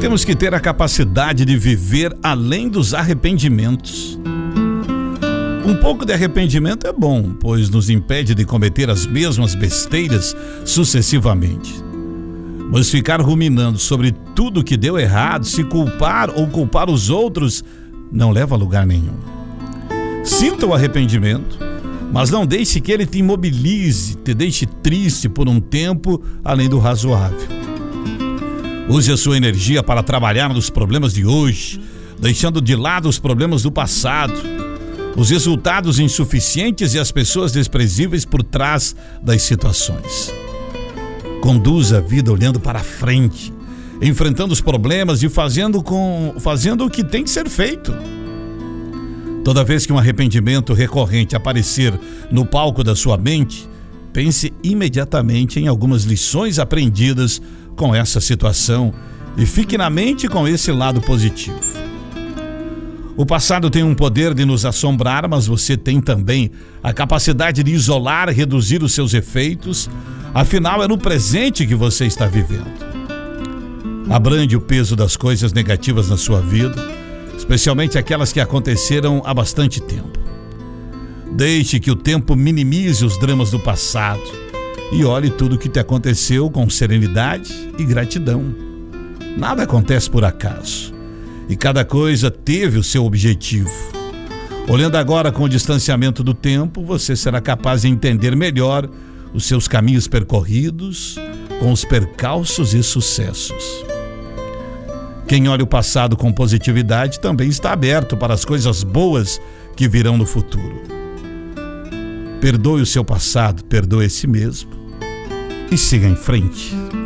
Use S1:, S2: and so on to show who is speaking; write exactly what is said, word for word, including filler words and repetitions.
S1: Temos que ter a capacidade de viver além dos arrependimentos. Um pouco de arrependimento é bom, pois nos impede de cometer as mesmas besteiras sucessivamente. Mas ficar ruminando sobre tudo que deu errado, se culpar ou culpar os outros, não leva a lugar nenhum. Sinta o arrependimento, mas não deixe que ele te imobilize, te deixe triste por um tempo além do razoável. Use a sua energia para trabalhar nos problemas de hoje, deixando de lado os problemas do passado, os resultados insuficientes e as pessoas desprezíveis por trás das situações. Conduza a vida olhando para frente, enfrentando os problemas e fazendo, com, fazendo o que tem que ser feito. Toda vez que um arrependimento recorrente aparecer no palco da sua mente, pense imediatamente em algumas lições aprendidas com essa situação e fique na mente com esse lado positivo. O passado tem um poder de nos assombrar, mas você tem também a capacidade de isolar e reduzir os seus efeitos. Afinal, é no presente que você está vivendo. Abrande o peso das coisas negativas na sua vida, especialmente aquelas que aconteceram há bastante tempo. Deixe que o tempo minimize os dramas do passado e olhe tudo o que te aconteceu com serenidade e gratidão. Nada acontece por acaso. E cada coisa teve o seu objetivo. Olhando agora com o distanciamento do tempo, você será capaz de entender melhor os seus caminhos percorridos, com os percalços e sucessos. Quem olha o passado com positividade também está aberto para as coisas boas que virão no futuro. Perdoe o seu passado, perdoe a si mesmo e siga em frente.